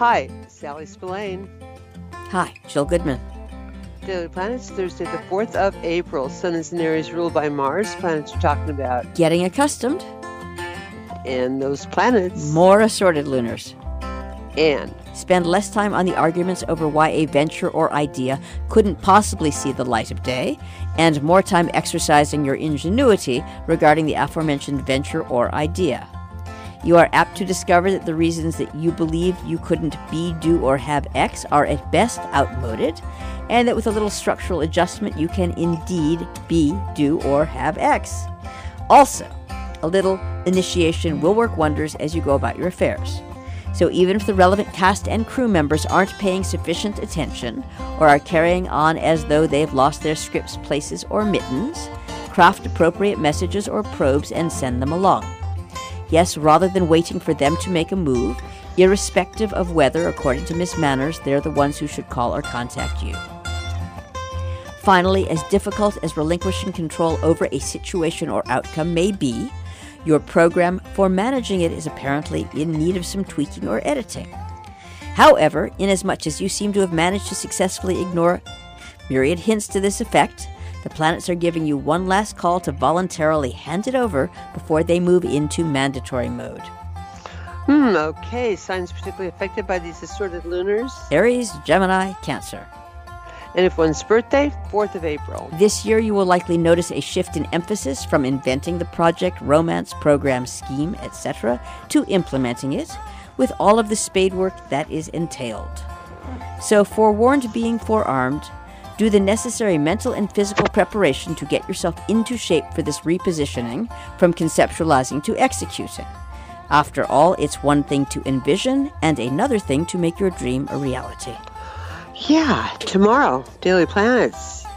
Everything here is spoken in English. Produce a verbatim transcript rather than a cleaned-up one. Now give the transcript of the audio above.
Hi, Sally Spillane. Hi, Jill Goodman. Daily Planets, Thursday the fourth of April. Sun is in Aries ruled by Mars. Planets are talking about Getting accustomed. And those planets. More assorted lunars. And spend less time on the arguments over why a venture or idea couldn't possibly see the light of day, and more time exercising your ingenuity regarding the aforementioned venture or idea. You are apt to discover that the reasons that you believe you couldn't be, do, or have X are at best outmoded, and that with a little structural adjustment you can indeed be, do, or have X. Also, a little initiation will work wonders as you go about your affairs. So even if the relevant cast and crew members aren't paying sufficient attention or are carrying on as though they've lost their scripts, places, or mittens, craft appropriate messages or probes and send them along. Yes, rather than waiting for them to make a move, irrespective of whether, according to Miss Manners, they're the ones who should call or contact you. Finally, as difficult as relinquishing control over a situation or outcome may be, your program for managing it is apparently in need of some tweaking or editing. However, inasmuch as you seem to have managed to successfully ignore myriad hints to this effect, the planets are giving you one last call to voluntarily hand it over before they move into mandatory mode. Hmm, okay. Signs particularly affected by these assorted lunars? Aries, Gemini, Cancer. And if one's birthday, fourth of April. This year you will likely notice a shift in emphasis from inventing the project, romance, program, scheme, et cetera to implementing it, with all of the spade work that is entailed. So, forewarned being forearmed, do the necessary mental and physical preparation to get yourself into shape for this repositioning from conceptualizing to executing. After all, it's one thing to envision and another thing to make your dream a reality. Yeah, tomorrow, Daily Planets.